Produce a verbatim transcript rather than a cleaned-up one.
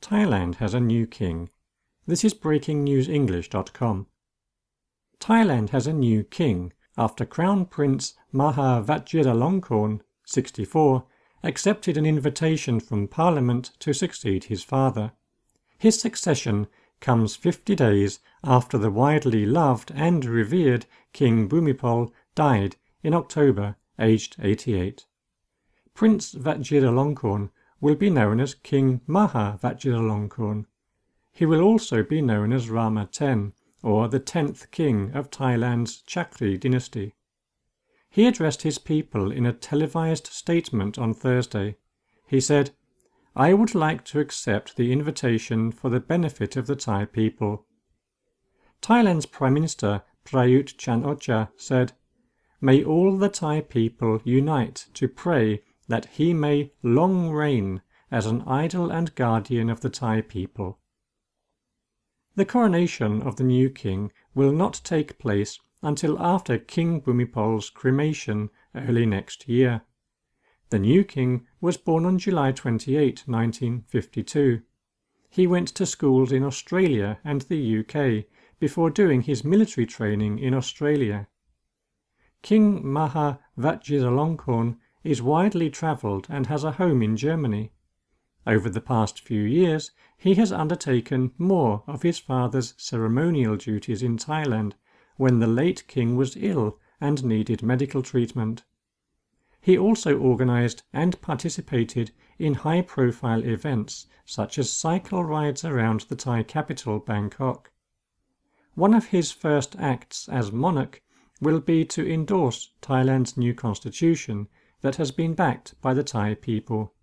Thailand has a new king. This is breaking news english dot com. Thailand has a new king after Crown Prince Maha Vajiralongkorn, sixty-four, accepted an invitation from Parliament to succeed his father. His succession comes fifty days after the widely loved and revered King Bhumibol died in October, aged eighty-eight. Prince Vajiralongkorn will be known as King Maha Vajiralongkorn. He will also be known as Rama X, or the tenth king of Thailand's Chakri dynasty. He addressed his people in a televised statement on Thursday. He said, "I would like to accept the invitation for the benefit of the Thai people." Thailand's Prime Minister Prayut Chan-o-cha said, "May all the Thai people unite to pray that he may long reign as an idol and guardian of the Thai people." The coronation of the new king will not take place until after King Bhumibol's cremation early next year. The new king was born on July twenty-eighth, nineteen fifty-two. He went to schools in Australia and the U K before doing his military training in Australia. King Maha Vajiralongkorn is widely travelled and has a home in Germany. Over the past few years, he has undertaken more of his father's ceremonial duties in Thailand when the late king was ill and needed medical treatment. He also organised and participated in high-profile events such as cycle rides around the Thai capital, Bangkok. One of his first acts as monarch will be to endorse Thailand's new constitution that has been backed by the Thai people.